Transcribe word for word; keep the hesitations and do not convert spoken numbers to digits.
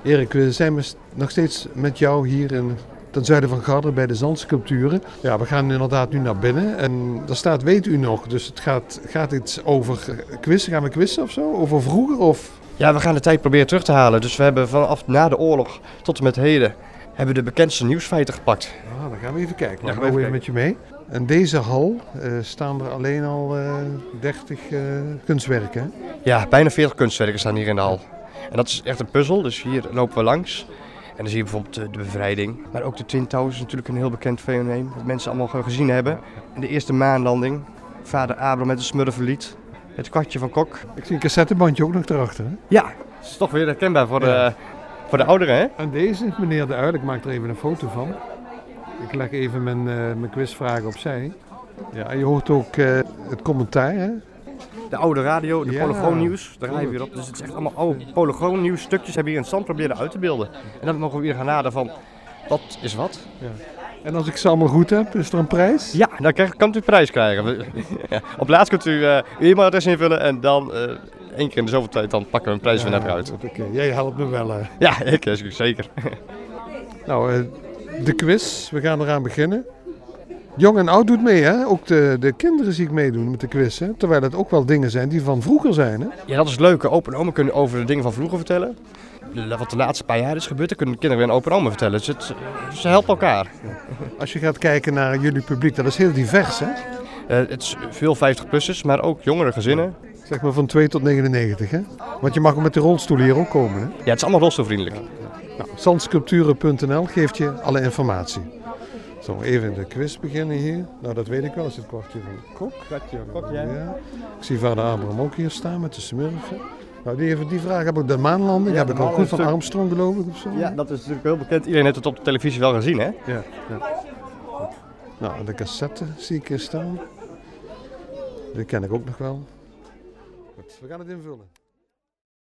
Erik, we zijn nog steeds met jou hier in, ten zuiden van Garderen bij de zandsculpturen. Ja, we gaan inderdaad nu naar binnen en daar staat weet u nog, dus het gaat, gaat iets over quizzen. Gaan we quizzen of zo? Over vroeger of... Ja, we gaan de tijd proberen terug te halen. Dus we hebben vanaf na de oorlog tot en met heden hebben we de bekendste nieuwsfeiten gepakt. Ah, dan gaan we even kijken. Ja, Dan gaan we even met je mee. In deze hal uh, staan er alleen al uh, dertig uh, kunstwerken. Hè? Ja, bijna veertig kunstwerken staan hier in de hal. En dat is echt een puzzel, dus hier lopen we langs. En dan zie je bijvoorbeeld de bevrijding. Maar ook de Twin Towers is natuurlijk een heel bekend fenomeen. Dat mensen allemaal gezien hebben. En de eerste maanlanding. Vader Abraham met de smurfenlied. Het kwartje van Kok. Ik zie een cassettebandje ook nog erachter. Hè? Ja, dat is toch weer herkenbaar voor de, ja. voor de ouderen, hè? En deze, meneer De Uil, ik maak er even een foto van. Ik leg even mijn, uh, mijn quizvragen opzij. Ja, en je hoort ook uh, het commentaar, hè? De oude radio, de ja, polygoonnieuws, daar rijden we weer op. Dus het is echt allemaal oude polygoonnieuws stukjes hebben we hier in het zand proberen uit te beelden. En dan mogen we weer gaan nadenken van, wat is wat? Ja. En als ik ze allemaal goed heb, is er een prijs? Ja, dan krijg, kan u een prijs krijgen. Ja, op laatst kunt u uh, uw e-mailadres invullen en dan uh, één keer in de zoveel tijd dan pakken we een prijs ja, weer naar uit. Okay. Jij helpt me wel. Hè? Ja, ik zeker. Nou, uh, de quiz, we gaan eraan beginnen. Jong en oud doet mee, hè? Ook de, de kinderen zie ik meedoen met de quiz, hè? Terwijl het ook wel dingen zijn die van vroeger zijn, hè? Ja, dat is leuk. Open en oma kunnen over de dingen van vroeger vertellen. Wat de laatste paar jaar is gebeurd, dan kunnen de kinderen weer een open en oma vertellen. Dus het, ze helpen elkaar. Als je gaat kijken naar jullie publiek, dat is heel divers, hè? Uh, het is veel vijftig-plussers, maar ook jongere gezinnen. Zeg maar van twee tot negenennegentig, hè? Want je mag ook met de rolstoelen hier ook komen, hè? Ja, het is allemaal rolstoelvriendelijk. Ja, ja. Nou, zandsculpturen punt n l geeft je alle informatie. Zo, even de quiz beginnen hier. Nou, dat weet ik wel. Is het kwartje van Kok? Kwartje van Kok, ja. ja. Ik zie vader Abraham ook hier staan met de smurfen. Nou, die, even, die vraag heb ik, de maanlanding, ja, heb ik al goed van stuk... Armstrong geloof ik of zo. Ja, dat is natuurlijk heel bekend. Iedereen heeft het op de televisie wel gezien, hè? Ja, ja. Nou, en de cassette zie ik hier staan. Die ken ik ook nog wel. Goed, we gaan het invullen.